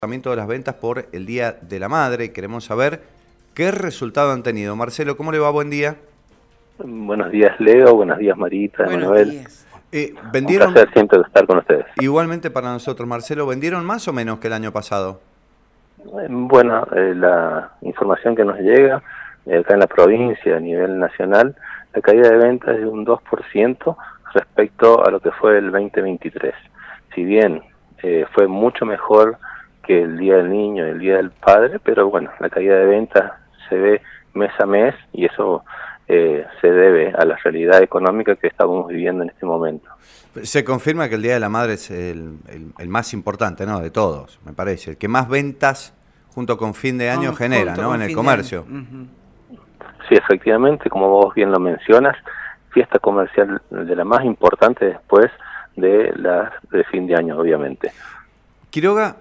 De las ventas por el Día de la Madre. Queremos saber qué resultado han tenido. Marcelo, ¿cómo le va? Buen día. Buenos días, Leo. Buenos días, Marita, Emanuel. ¿Vendieron? Un placer siempre estar con ustedes. Igualmente para nosotros, Marcelo. ¿Vendieron más o menos que el año pasado? Bueno, la información que nos llega acá en la provincia, a nivel nacional, la caída de ventas es de un 2% respecto a lo que fue el 2023. Si bien fue mucho mejor que el Día del Niño y el Día del Padre, pero bueno, la caída de ventas se ve mes a mes y eso se debe a la realidad económica que estamos viviendo en este momento. Se confirma que el Día de la Madre es el más importante, ¿no? De todos, me parece. El que más ventas junto con fin de año genera, ¿no? En el comercio. Sí, efectivamente, como vos bien lo mencionas, fiesta comercial de la más importante después de la de fin de año, obviamente. Quiroga,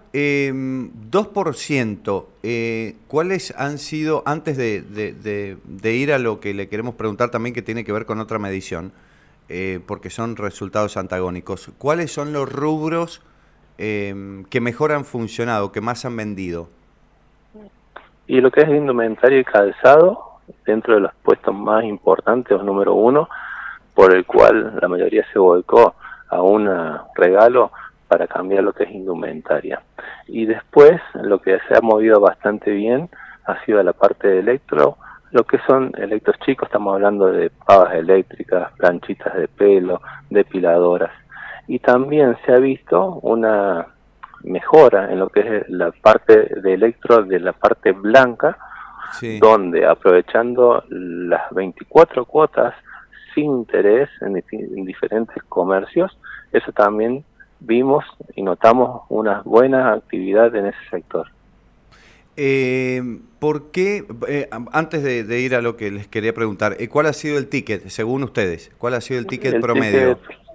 2%, ¿cuáles han sido, antes de ir a lo que le queremos preguntar también que tiene que ver con otra medición, porque son resultados antagónicos, ¿cuáles son los rubros que mejor han funcionado, que más han vendido? Y lo que es indumentaria y calzado, dentro de los puestos más importantes, o número uno, por el cual la mayoría se volcó a un regalo para cambiar lo que es indumentaria. Y después, lo que se ha movido bastante bien ha sido la parte de electro, lo que son electros chicos, estamos hablando de pavas eléctricas, planchitas de pelo, depiladoras. Y también se ha visto una mejora en lo que es la parte de electro, de la parte blanca, sí, donde aprovechando las 24 cuotas sin interés en diferentes comercios, eso también vimos y notamos una buena actividad en ese sector. ¿Por qué, antes de ir a lo que les quería preguntar, cuál ha sido el ticket, según ustedes? ¿Cuál ha sido el ticket promedio?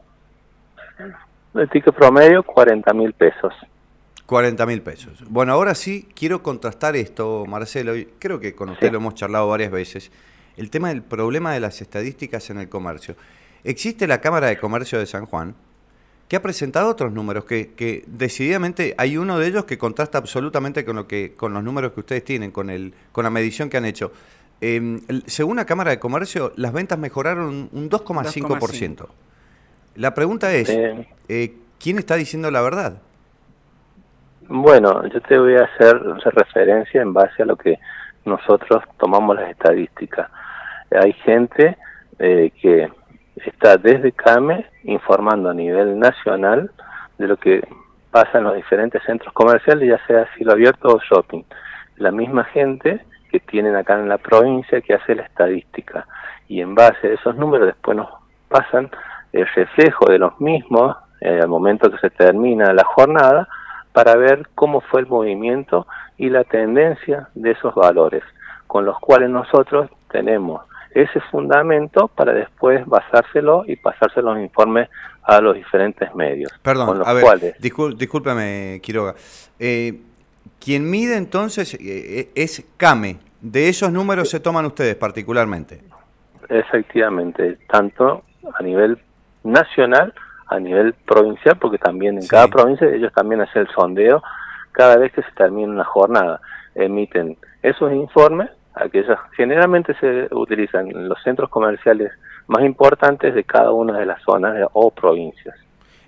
El ticket promedio, 40.000 pesos. 40.000 pesos. Bueno, ahora sí quiero contrastar esto, Marcelo, y creo que con usted lo hemos charlado varias veces, el tema del problema de las estadísticas en el comercio. Existe la Cámara de Comercio de San Juan, que ha presentado otros números, que decididamente hay uno de ellos que contrasta absolutamente con los números que ustedes tienen, con la medición que han hecho. Según la Cámara de Comercio, las ventas mejoraron un 2,5%. La pregunta es, ¿quién está diciendo la verdad? Bueno, yo te voy a hacer referencia en base a lo que nosotros tomamos las estadísticas. Hay gente que está desde CAME informando a nivel nacional de lo que pasa en los diferentes centros comerciales, ya sea cielo abierto o shopping. La misma gente que tienen acá en la provincia que hace la estadística. Y en base a esos números después nos pasan el reflejo de los mismos al momento que se termina la jornada para ver cómo fue el movimiento y la tendencia de esos valores, con los cuales nosotros tenemos ese fundamento para después basárselo y pasárselo los informes a los diferentes medios. Perdón, a ver, discúlpame, Quiroga. Quien mide entonces es CAME. ¿De esos números se toman ustedes particularmente? Efectivamente, tanto a nivel nacional, a nivel provincial, porque también en cada provincia ellos también hacen el sondeo cada vez que se termina una jornada. Emiten esos informes, aquellos generalmente se utilizan en los centros comerciales más importantes de cada una de las zonas o provincias.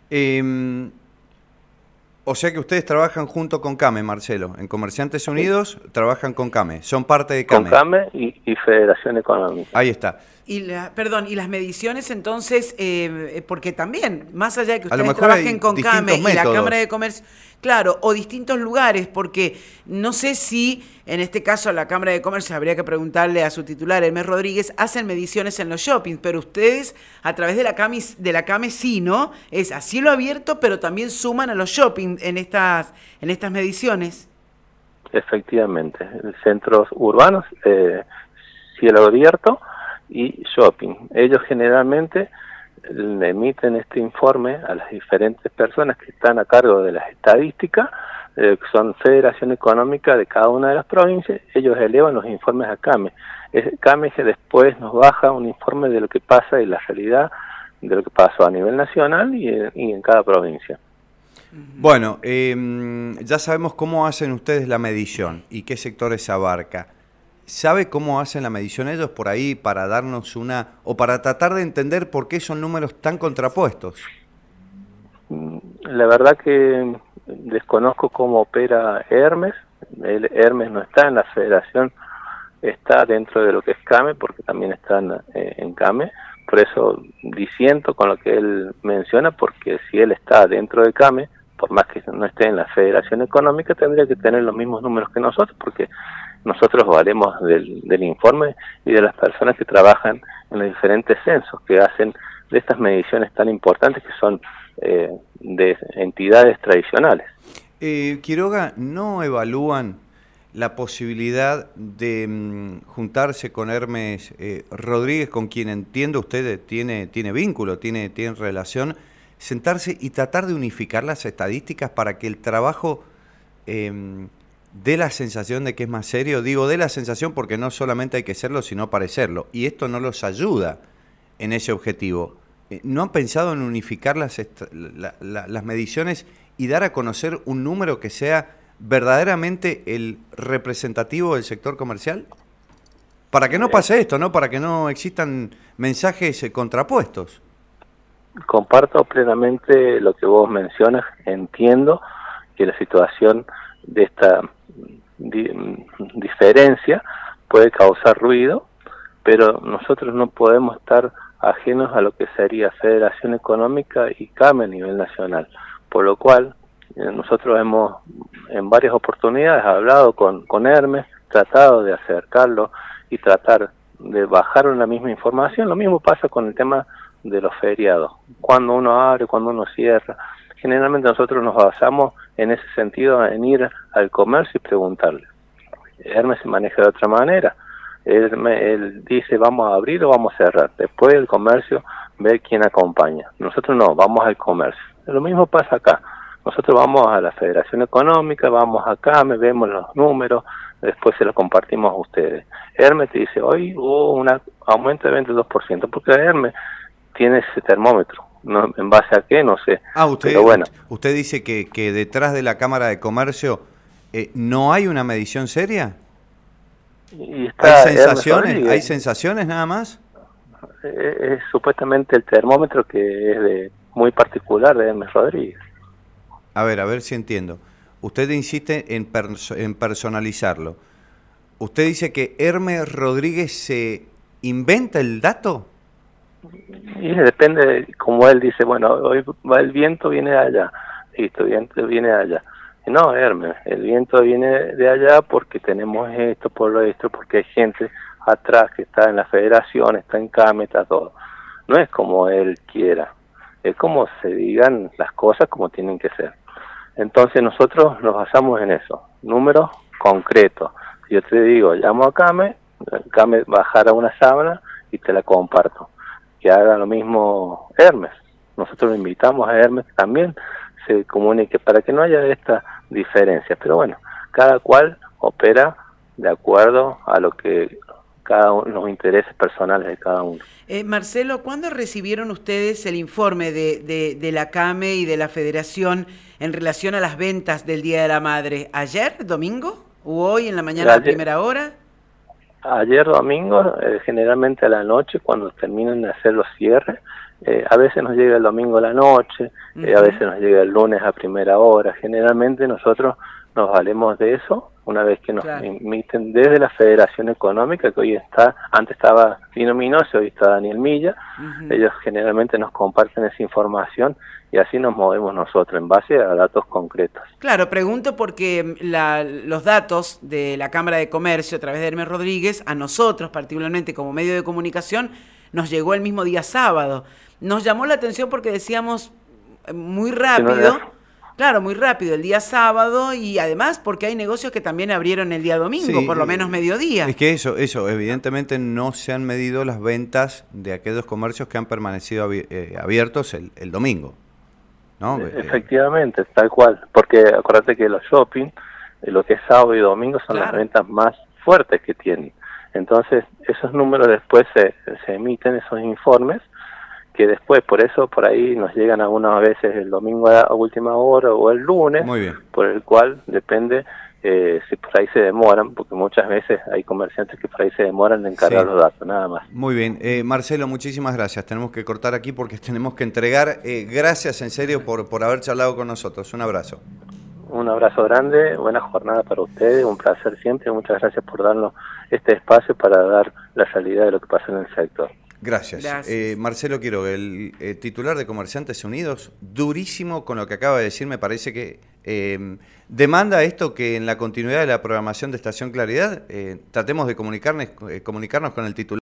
O sea que ustedes trabajan junto con CAME, Marcelo. En Comerciantes Unidos trabajan con CAME, son parte de CAME. Con CAME y Federación Económica. Ahí está. Y y las mediciones entonces, porque también, más allá de que ustedes trabajen con CAME y la Cámara de Comercio, claro, o distintos lugares, porque no sé si en este caso la Cámara de Comercio, habría que preguntarle a su titular, Hermes Rodríguez, hacen mediciones en los shoppings, pero ustedes a través de la CAME sí, ¿no? Es a cielo abierto, pero también suman a los shoppings en estas mediciones. Efectivamente, centros urbanos, cielo abierto y shopping. Ellos generalmente le emiten este informe a las diferentes personas que están a cargo de las estadísticas, que son Federación Económica de cada una de las provincias. Ellos elevan los informes a CAME. CAME que después nos baja un informe de lo que pasa y la realidad de lo que pasó a nivel nacional y en cada provincia. Bueno, ya sabemos cómo hacen ustedes la medición y qué sectores abarca. ¿Sabe cómo hacen la medición ellos por ahí para darnos o para tratar de entender por qué son números tan contrapuestos? La verdad que desconozco cómo opera Hermes. Hermes no está en la federación, está dentro de lo que es CAME, porque también están en CAME. Por eso disiento con lo que él menciona, porque si él está dentro de CAME, por más que no esté en la Federación Económica, tendría que tener los mismos números que nosotros, porque nosotros valemos del informe y de las personas que trabajan en los diferentes censos, que hacen de estas mediciones tan importantes que son de entidades tradicionales. Quiroga, ¿no evalúan la posibilidad de juntarse con Hermes Rodríguez, con quien entiendo usted tiene vínculo, tiene relación, sentarse y tratar de unificar las estadísticas para que el trabajo dé la sensación de que es más serio? Digo, dé la sensación porque no solamente hay que serlo, sino parecerlo, y esto no los ayuda en ese objetivo. ¿No han pensado en unificar las mediciones y dar a conocer un número que sea verdaderamente el representativo del sector comercial? Para que no pase esto, ¿no? Para que no existan mensajes contrapuestos. Comparto plenamente lo que vos mencionas. Entiendo que la situación de esta diferencia puede causar ruido, pero nosotros no podemos estar ajenos a lo que sería Federación Económica y CAME a nivel nacional, por lo cual nosotros hemos en varias oportunidades hablado con Hermes, tratado de acercarlo y tratar de bajar una misma información. Lo mismo pasa con el tema de los feriados, cuando uno abre, cuando uno cierra. Generalmente nosotros nos basamos en ese sentido, en ir al comercio y preguntarle. Hermes se maneja de otra manera. Él dice vamos a abrir o vamos a cerrar. Después el comercio ve quién acompaña. Nosotros no, vamos al comercio. Lo mismo pasa acá. Nosotros vamos a la Federación Económica, vamos acá, vemos los números, después se los compartimos a ustedes. Hermes te dice, hoy hubo un aumento de 22%, porque Hermes tiene ese termómetro. No, ¿en base a qué? No sé. Pero bueno. Usted dice que detrás de la Cámara de Comercio no hay una medición seria. Y está ¿Hay sensaciones nada más? Es supuestamente el termómetro que es muy particular de Hermes Rodríguez. A ver si entiendo. Usted insiste en personalizarlo. ¿Usted dice que Hermes Rodríguez se inventa el dato? Y depende, como él dice, bueno, hoy va el viento, viene de allá. Listo, el viento viene de allá. No, Hermes, el viento viene de allá porque tenemos esto, porque hay gente atrás que está en la federación, está en CAME, está todo. No es como él quiera, es como se digan las cosas como tienen que ser. Entonces nosotros nos basamos en eso, números concretos. Yo te digo, llamo a CAME bajará una sábana y te la comparto. Que haga lo mismo Hermes. Nosotros lo invitamos a Hermes también se comunique para que no haya estas diferencias. Pero bueno, cada cual opera de acuerdo a lo que los intereses personales de cada uno. Marcelo, ¿cuándo recibieron ustedes el informe de la CAME y de la Federación en relación a las ventas del Día de la Madre? ¿Ayer, domingo? ¿O hoy en la mañana a primera hora? Ayer domingo, generalmente a la noche, cuando terminan de hacer los cierres. A veces nos llega el domingo a la noche, a veces nos llega el lunes a primera hora. Generalmente nosotros nos valemos de eso, una vez que nos emiten desde la Federación Económica, que hoy está, antes estaba Dino Minoso, hoy está Daniel Milla. Ellos generalmente nos comparten esa información y así nos movemos nosotros en base a datos concretos. Claro, pregunto porque los datos de la Cámara de Comercio a través de Hermes Rodríguez, a nosotros particularmente como medio de comunicación, nos llegó el mismo día sábado. Nos llamó la atención porque decíamos muy rápido, claro, muy rápido el día sábado, y además porque hay negocios que también abrieron el día domingo, por lo menos mediodía. Es que eso, evidentemente no se han medido las ventas de aquellos comercios que han permanecido abiertos el domingo, ¿no? Efectivamente, tal cual, porque acuérdate que los shopping, lo que es sábado y domingo son las ventas más fuertes que tienen. Entonces, esos números después se emiten, esos informes, que después por eso por ahí nos llegan algunas veces el domingo a última hora o el lunes, muy bien, por el cual depende si por ahí se demoran, porque muchas veces hay comerciantes que por ahí se demoran en encargar los datos, nada más. Muy bien, Marcelo, muchísimas gracias. Tenemos que cortar aquí porque tenemos que entregar. Gracias en serio por haber charlado con nosotros. Un abrazo. Un abrazo grande, buena jornada para ustedes, un placer siempre, muchas gracias por darnos este espacio para dar la realidad de lo que pasa en el sector. Gracias. Marcelo Quiroga, el titular de Comerciantes Unidos, durísimo con lo que acaba de decir, me parece que demanda esto que en la continuidad de la programación de Estación Claridad tratemos de comunicarnos con el titular.